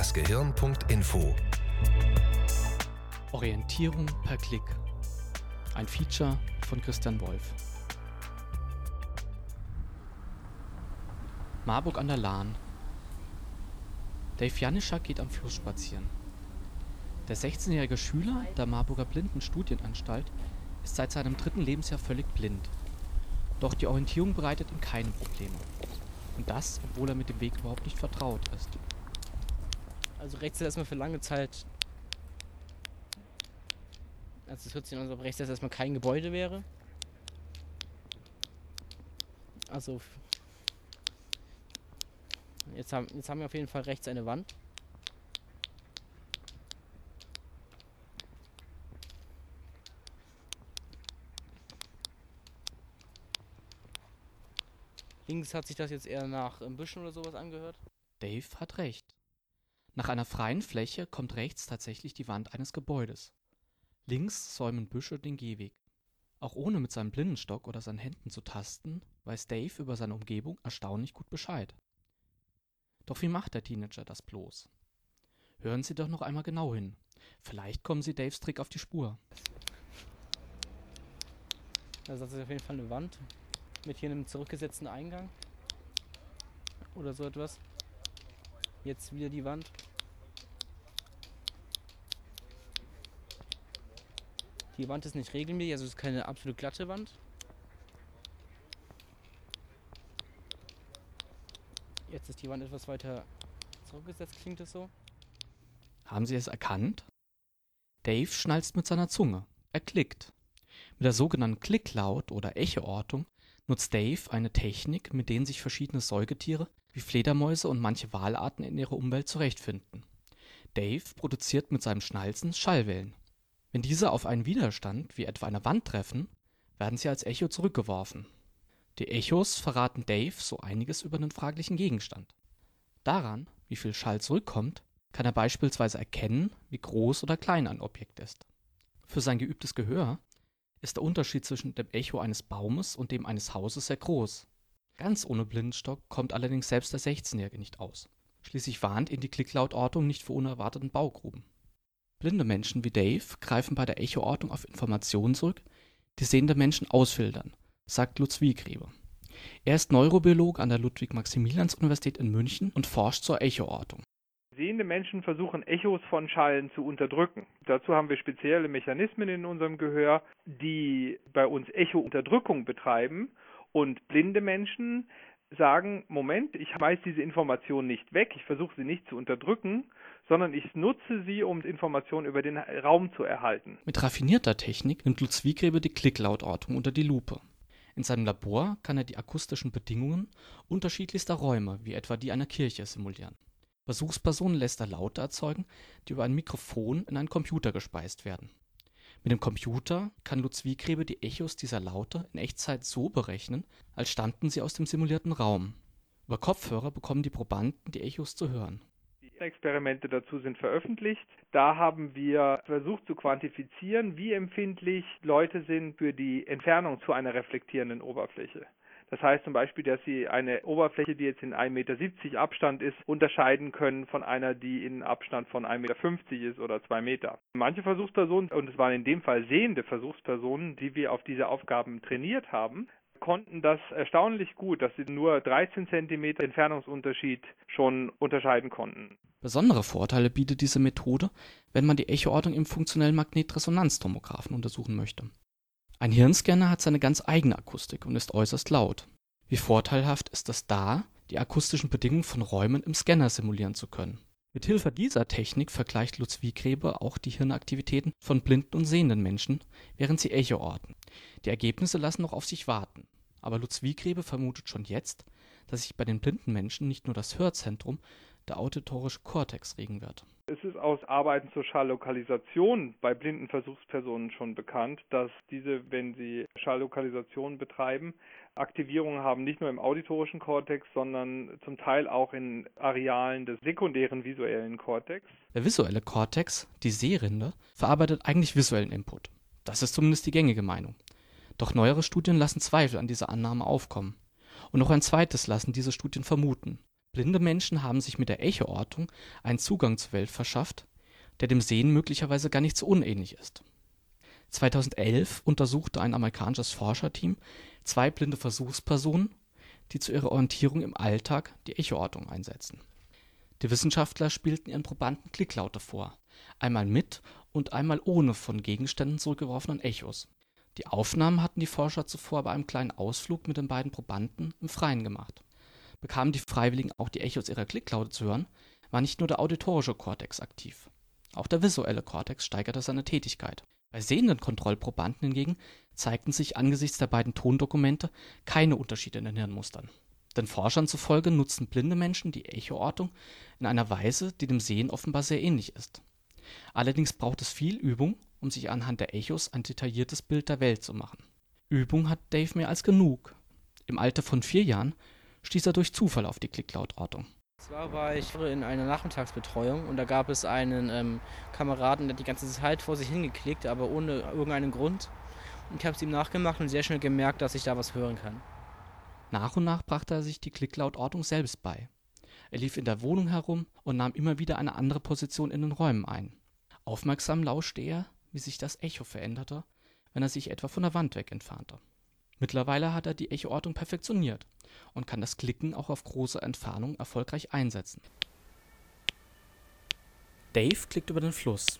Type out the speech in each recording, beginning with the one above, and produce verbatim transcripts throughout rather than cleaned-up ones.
das Gehirn Punkt info. Orientierung per Klick. Ein Feature von Christian Wolf. Marburg an der Lahn. Dave Janischer geht am Fluss spazieren. Der sechzehnjährige Schüler der Marburger Blindenstudienanstalt ist seit seinem dritten Lebensjahr völlig blind. Doch die Orientierung bereitet ihm keine Probleme. Und das, obwohl er mit dem Weg überhaupt nicht vertraut ist. Also rechts ist erstmal für lange Zeit, also es hört sich an, als ob rechts erstmal kein Gebäude wäre. Also jetzt haben, jetzt haben wir auf jeden Fall rechts eine Wand. Links hat sich das jetzt eher nach Büschen oder sowas angehört. Dave hat recht. Nach einer freien Fläche kommt rechts tatsächlich die Wand eines Gebäudes. Links säumen Büsche den Gehweg. Auch ohne mit seinem Blindenstock oder seinen Händen zu tasten, weiß Dave über seine Umgebung erstaunlich gut Bescheid. Doch wie macht der Teenager das bloß? Hören Sie doch noch einmal genau hin. Vielleicht kommen Sie Daves Trick auf die Spur. Also das ist auf jeden Fall eine Wand mit hier einem zurückgesetzten Eingang oder so etwas. Jetzt wieder die Wand. Die Wand ist nicht regelmäßig, also es ist keine absolut glatte Wand. Jetzt ist die Wand etwas weiter zurückgesetzt, klingt es so. Haben Sie es erkannt? Dave schnalzt mit seiner Zunge. Er klickt. Mit der sogenannten Klicklaut oder Echoortung nutzt Dave eine Technik, mit denen sich verschiedene Säugetiere wie Fledermäuse und manche Walarten in ihrer Umwelt zurechtfinden. Dave produziert mit seinem Schnalzen Schallwellen. Wenn diese auf einen Widerstand, wie etwa eine Wand, treffen, werden sie als Echo zurückgeworfen. Die Echos verraten Dave so einiges über einen fraglichen Gegenstand. Daran, wie viel Schall zurückkommt, kann er beispielsweise erkennen, wie groß oder klein ein Objekt ist. Für sein geübtes Gehör ist der Unterschied zwischen dem Echo eines Baumes und dem eines Hauses sehr groß. Ganz ohne Blindenstock kommt allerdings selbst der sechzehnjährige nicht aus. Schließlich warnt ihn die Klicklautortung nicht vor unerwarteten Baugruben. Blinde Menschen wie Dave greifen bei der Echoortung auf Informationen zurück, die sehende Menschen ausfiltern, sagt Lutz Wiegrebe. Er ist Neurobiologe an der Ludwig-Maximilians-Universität in München und forscht zur Echoortung. Sehende Menschen versuchen, Echos von Schallen zu unterdrücken. Dazu haben wir spezielle Mechanismen in unserem Gehör, die bei uns Echo-Unterdrückung betreiben. Und blinde Menschen sagen, Moment, ich schmeiß diese Information nicht weg, ich versuche sie nicht zu unterdrücken, sondern ich nutze sie, um Informationen über den Raum zu erhalten. Mit raffinierter Technik nimmt Lutz Wiegrebe die Klicklautortung unter die Lupe. In seinem Labor kann er die akustischen Bedingungen unterschiedlichster Räume, wie etwa die einer Kirche, simulieren. Versuchspersonen lässt er Laute erzeugen, die über ein Mikrofon in einen Computer gespeist werden. Mit dem Computer kann Lutz Wiegrebe die Echos dieser Laute in Echtzeit so berechnen, als stammten sie aus dem simulierten Raum. Über Kopfhörer bekommen die Probanden die Echos zu hören. Die Experimente dazu sind veröffentlicht. Da haben wir versucht zu quantifizieren, wie empfindlich Leute sind für die Entfernung zu einer reflektierenden Oberfläche. Das heißt zum Beispiel, dass sie eine Oberfläche, die jetzt in ein Meter siebzig Abstand ist, unterscheiden können von einer, die in Abstand von ein Meter fünfzig ist oder zwei Meter. Manche Versuchspersonen, und es waren in dem Fall sehende Versuchspersonen, die wir auf diese Aufgaben trainiert haben, konnten das erstaunlich gut, dass sie nur dreizehn Zentimeter Entfernungsunterschied schon unterscheiden konnten. Besondere Vorteile bietet diese Methode, wenn man die Echoortung im funktionellen Magnetresonanztomographen untersuchen möchte. Ein Hirnscanner hat seine ganz eigene Akustik und ist äußerst laut. Wie vorteilhaft ist es da, die akustischen Bedingungen von Räumen im Scanner simulieren zu können. Mithilfe dieser Technik vergleicht Lutz Wiegrebe auch die Hirnaktivitäten von blinden und sehenden Menschen, während sie Echo orten. Die Ergebnisse lassen noch auf sich warten. Aber Lutz Wiegrebe vermutet schon jetzt, dass sich bei den blinden Menschen nicht nur das Hörzentrum, der auditorische Kortex, regen wird. Es ist aus Arbeiten zur Schalllokalisation bei blinden Versuchspersonen schon bekannt, dass diese, wenn sie Schalllokalisation betreiben, Aktivierungen haben, nicht nur im auditorischen Kortex, sondern zum Teil auch in Arealen des sekundären visuellen Kortex. Der visuelle Kortex, die Sehrinde, verarbeitet eigentlich visuellen Input. Das ist zumindest die gängige Meinung. Doch neuere Studien lassen Zweifel an dieser Annahme aufkommen. Und noch ein zweites lassen diese Studien vermuten. Blinde Menschen haben sich mit der Echoortung einen Zugang zur Welt verschafft, der dem Sehen möglicherweise gar nicht so unähnlich ist. zweitausendelf untersuchte ein amerikanisches Forscherteam zwei blinde Versuchspersonen, die zu ihrer Orientierung im Alltag die Echoortung einsetzen. Die Wissenschaftler spielten ihren Probanden Klicklaute vor, einmal mit und einmal ohne von Gegenständen zurückgeworfenen Echos. Die Aufnahmen hatten die Forscher zuvor bei einem kleinen Ausflug mit den beiden Probanden im Freien gemacht. Bekamen die Freiwilligen auch die Echos ihrer Klicklaute zu hören, war nicht nur der auditorische Kortex aktiv. Auch der visuelle Kortex steigerte seine Tätigkeit. Bei sehenden Kontrollprobanden hingegen zeigten sich angesichts der beiden Tondokumente keine Unterschiede in den Hirnmustern. Den Forschern zufolge nutzen blinde Menschen die Echoortung in einer Weise, die dem Sehen offenbar sehr ähnlich ist. Allerdings braucht es viel Übung, um sich anhand der Echos ein detailliertes Bild der Welt zu machen. Übung hat Dave mehr als genug. Im Alter von vier Jahren stieß er durch Zufall auf die Klicklautortung. Zwar war ich in einer Nachmittagsbetreuung und da gab es einen ähm, Kameraden, der hat die ganze Zeit vor sich hingeklickt, aber ohne irgendeinen Grund. Und ich habe es ihm nachgemacht und sehr schnell gemerkt, dass ich da was hören kann. Nach und nach brachte er sich die Klicklautortung selbst bei. Er lief in der Wohnung herum und nahm immer wieder eine andere Position in den Räumen ein. Aufmerksam lauschte er, wie sich das Echo veränderte, wenn er sich etwa von der Wand weg entfernte. Mittlerweile hat er die Echoortung perfektioniert und kann das Klicken auch auf große Entfernung erfolgreich einsetzen. Dave klickt über den Fluss.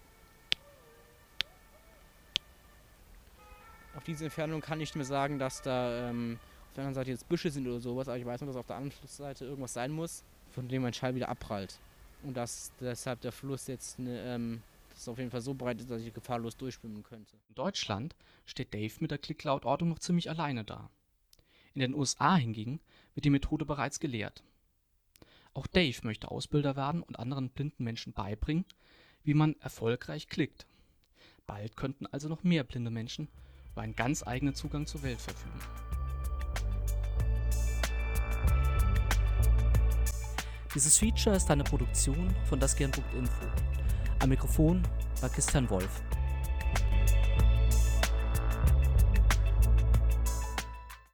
Auf diese Entfernung kann ich mir sagen, dass da ähm, auf der anderen Seite jetzt Büsche sind oder sowas, aber ich weiß nur, dass auf der anderen Flussseite irgendwas sein muss, von dem ein Schall wieder abprallt. Und dass deshalb der Fluss jetzt ne, ähm, das auf jeden Fall so breit ist, dass ich gefahrlos durchschwimmen könnte. In Deutschland steht Dave mit der Klicklautortung noch ziemlich alleine da. In den U S A hingegen wird die Methode bereits gelehrt. Auch Dave möchte Ausbilder werden und anderen blinden Menschen beibringen, wie man erfolgreich klickt. Bald könnten also noch mehr blinde Menschen über einen ganz eigenen Zugang zur Welt verfügen. Dieses Feature ist eine Produktion von dasgern Punkt info. Am Mikrofon war Christian Wolf.